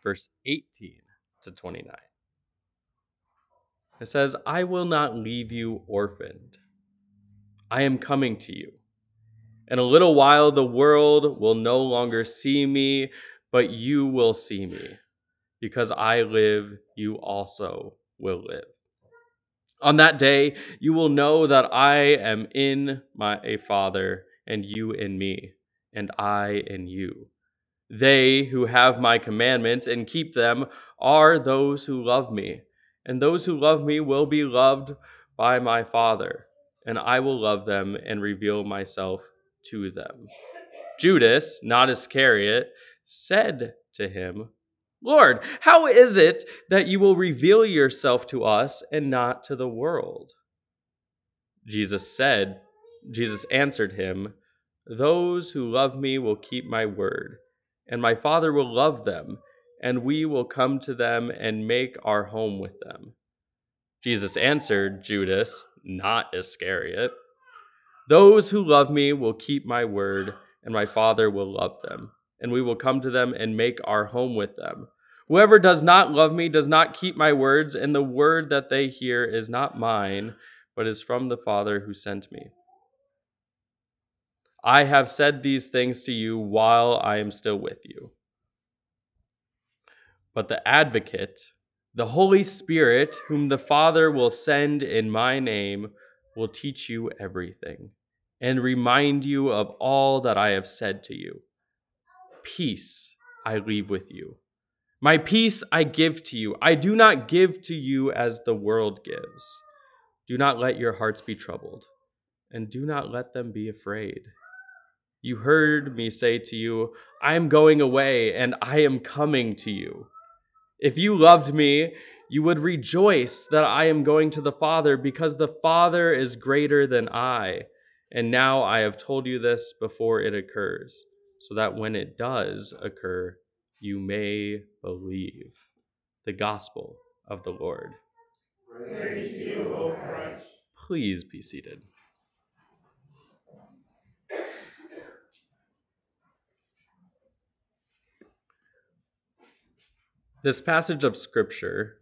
verse 18 to 29. It says, I will not leave you orphaned. I am coming to you. In a little while, the world will no longer see me, but you will see me. Because I live, you also will live. On that day, you will know that I am in my Father, and you in me, and I in you. They who have my commandments and keep them are those who love me, and those who love me will be loved by my Father, and I will love them and reveal myself to them. Judas, not Iscariot, said to him, Lord, how is it that you will reveal yourself to us and not to the world? Jesus answered him, Those who love me will keep my word, and my Father will love them, and we will come to them and make our home with them. Jesus answered Judas, not Iscariot, Those who love me will keep my word, and my Father will love them, and we will come to them and make our home with them. Whoever does not love me does not keep my words, and the word that they hear is not mine, but is from the Father who sent me. I have said these things to you while I am still with you. But the Advocate, the Holy Spirit, whom the Father will send in my name, will teach you everything and remind you of all that I have said to you. Peace I leave with you. My peace I give to you. I do not give to you as the world gives. Do not let your hearts be troubled, and do not let them be afraid. You heard me say to you, I am going away, and I am coming to you. If you loved me, you would rejoice that I am going to the Father, because the Father is greater than I. And now I have told you this before it occurs, so that when it does occur, you may believe. The Gospel of the Lord. Praise to you, O Christ. Please be seated. This passage of Scripture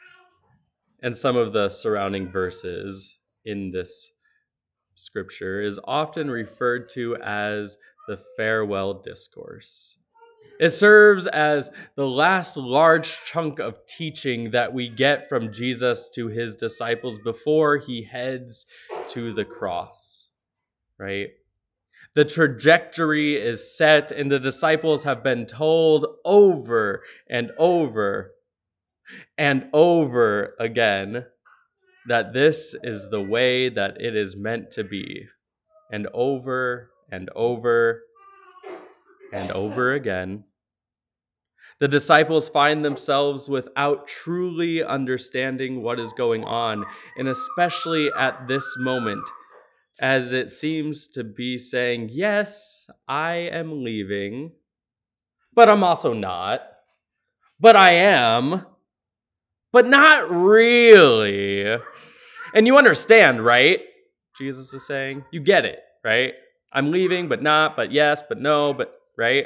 and some of the surrounding verses in this Scripture is often referred to as the farewell discourse. It serves as the last large chunk of teaching that we get from Jesus to his disciples before he heads to the cross, right? The trajectory is set, and the disciples have been told over and over and over again that this is the way that it is meant to be. And over and over and over again, the disciples find themselves without truly understanding what is going on, and especially at this moment, as it seems to be saying, yes, I am leaving, but I'm also not, but I am, but not really. And you understand, right? Jesus is saying, you get it, right? I'm leaving, but not, but yes, but no, but, right?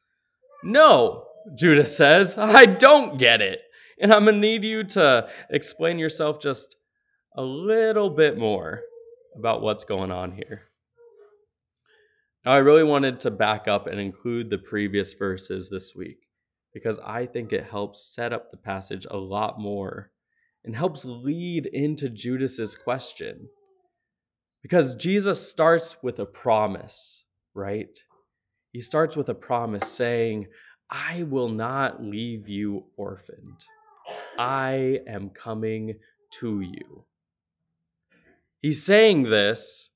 No, Judas says, I don't get it. And I'm going to need you to explain yourself just a little bit more about what's going on here. Now, I really wanted to back up and include the previous verses this week because I think it helps set up the passage a lot more and helps lead into Judas's question. Because Jesus starts with a promise, right? He starts with a promise saying, I will not leave you orphaned. I am coming to you. He's saying this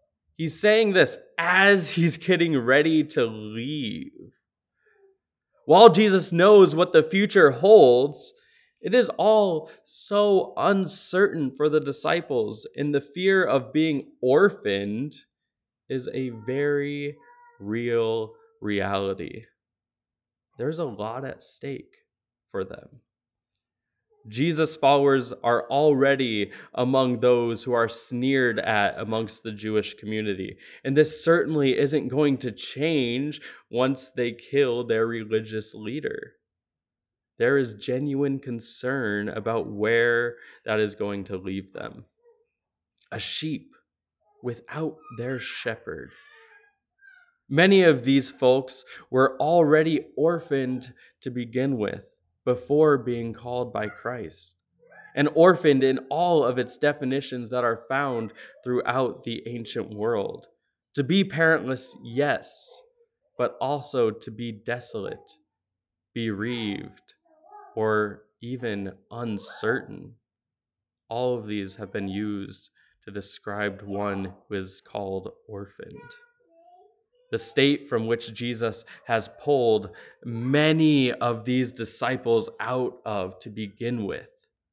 as he's getting ready to leave. While Jesus knows what the future holds, it is all so uncertain for the disciples, and the fear of being orphaned is a very real reality. There's a lot at stake for them. Jesus' followers are already among those who are sneered at amongst the Jewish community. And this certainly isn't going to change once they kill their religious leader. there is genuine concern about where that is going to leave them. A sheep without their shepherd. Many of these folks were already orphaned to begin with before being called by Christ, and orphaned in all of its definitions that are found throughout the ancient world. To be parentless, yes, but also to be desolate, bereaved, or even uncertain. All of these have been used to describe one who is called orphaned. The state from which Jesus has pulled many of these disciples out of to begin with.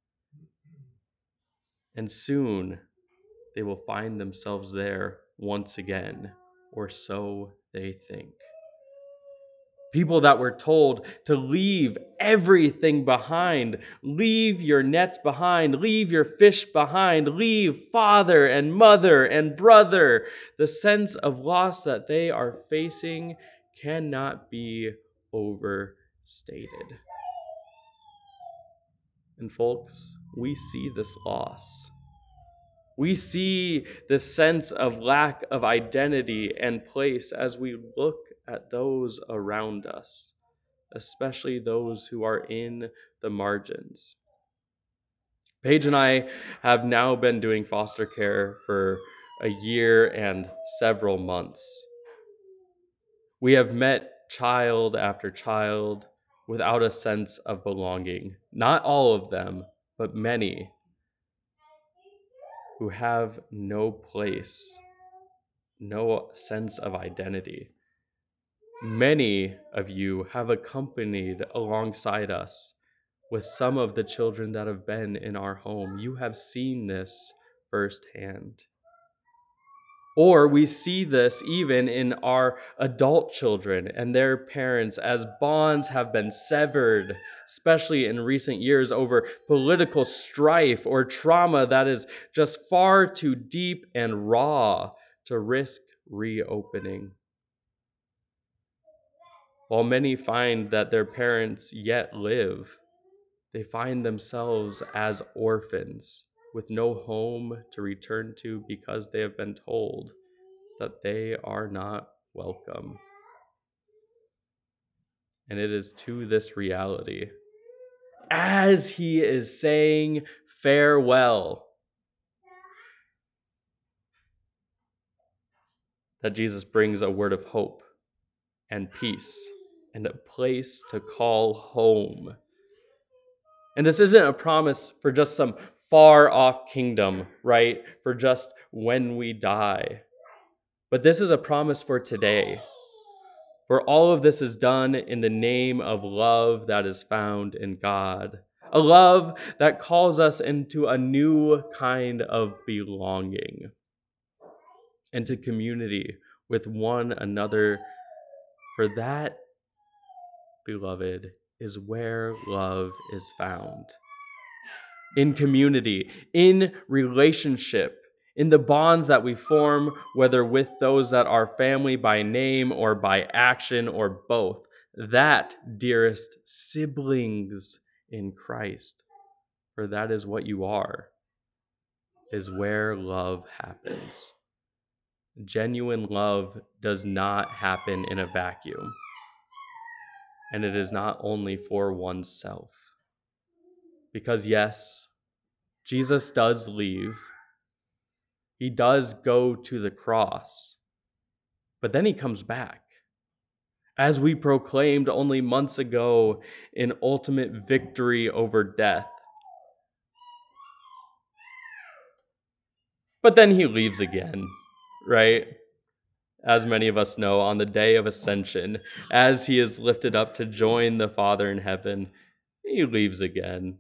And soon they will find themselves there once again, or so they think. People that were told to leave everything behind, leave your nets behind, leave your fish behind, leave father and mother and brother. The sense of loss that they are facing cannot be overstated. And folks, we see this loss. We see the sense of lack of identity and place as we look at those around us, especially those who are in the margins. Paige and I have now been doing foster care for a year and several months. We have met child after child without a sense of belonging. Not all of them, but many who have no place, no sense of identity. Many of you have accompanied alongside us with some of the children that have been in our home. You have seen this firsthand. Or we see this even in our adult children and their parents as bonds have been severed, especially in recent years over political strife or trauma that is just far too deep and raw to risk reopening. While many find that their parents yet live, they find themselves as orphans with no home to return to because they have been told that they are not welcome. And it is to this reality, as he is saying farewell, that Jesus brings a word of hope and peace and a place to call home. And this isn't a promise for just some far off kingdom, right? For just when we die. But this is a promise for today. For all of this is done in the name of love that is found in God. A love that calls us into a new kind of belonging. Into community with one another. For that, beloved, is where love is found. In community, in relationship, in the bonds that we form, whether with those that are family by name or by action or both. That, dearest siblings in Christ, for that is what you are, is where love happens. Genuine love does not happen in a vacuum. And it is not only for oneself. Because yes, Jesus does leave. He does go to the cross. But then he comes back. As we proclaimed only months ago, in ultimate victory over death. But then he leaves again, right? As many of us know, on the day of ascension, as he is lifted up to join the Father in heaven, he leaves again.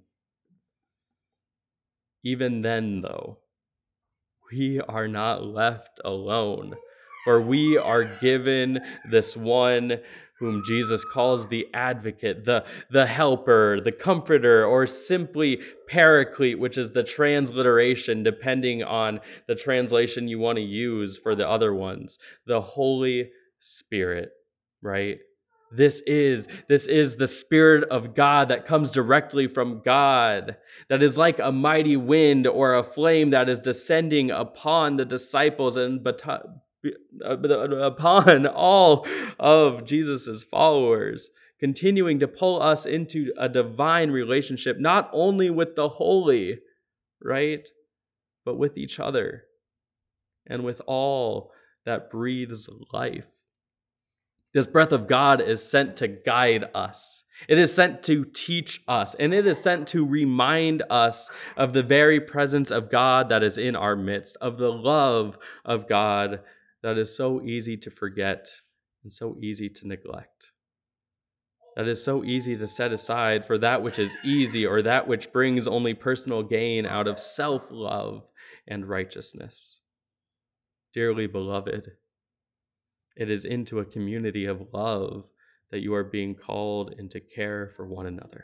Even then, though, we are not left alone, for we are given this one whom Jesus calls the advocate, the helper, the comforter, or simply paraclete, which is the transliteration, depending on the translation you want to use for the other ones. The Holy Spirit, right? This is the Spirit of God that comes directly from God, that is like a mighty wind or a flame that is descending upon the disciples and upon all of Jesus's followers, continuing to pull us into a divine relationship, not only with the holy, right, but with each other and with all that breathes life. This breath of God is sent to guide us. It is sent to teach us, and it is sent to remind us of the very presence of God that is in our midst, of the love of God that is so easy to forget and so easy to neglect. That is so easy to set aside for that which is easy or that which brings only personal gain out of self-love and righteousness. Dearly beloved, it is into a community of love that you are being called into care for one another.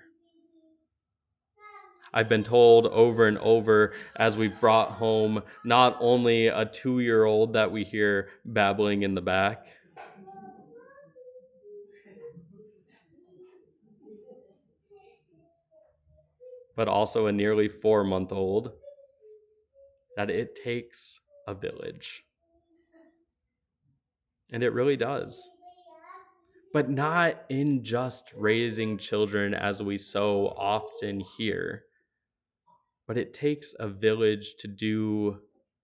I've been told over and over as we've brought home not only a 2-year-old that we hear babbling in the back, but also a nearly 4-month-old, that it takes a village. And it really does. But not in just raising children as we so often hear, but it takes a village to do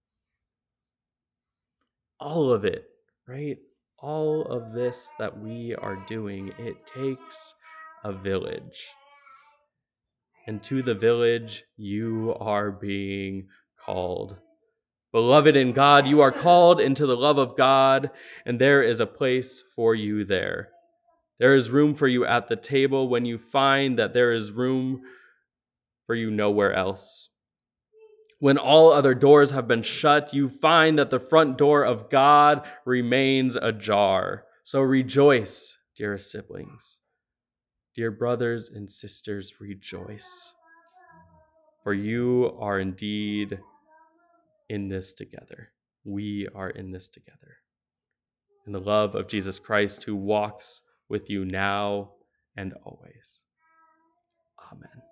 all of it, right? All of this that we are doing, it takes a village. And to the village, you are being called. Beloved in God, you are called into the love of God, and there is a place for you there. There is room for you at the table when you find that there is room for you nowhere else. When all other doors have been shut, you find that the front door of God remains ajar. So rejoice, dearest siblings. Dear brothers and sisters, rejoice. For you are indeed in this together. We are in this together. In the love of Jesus Christ, who walks with you now and always. Amen.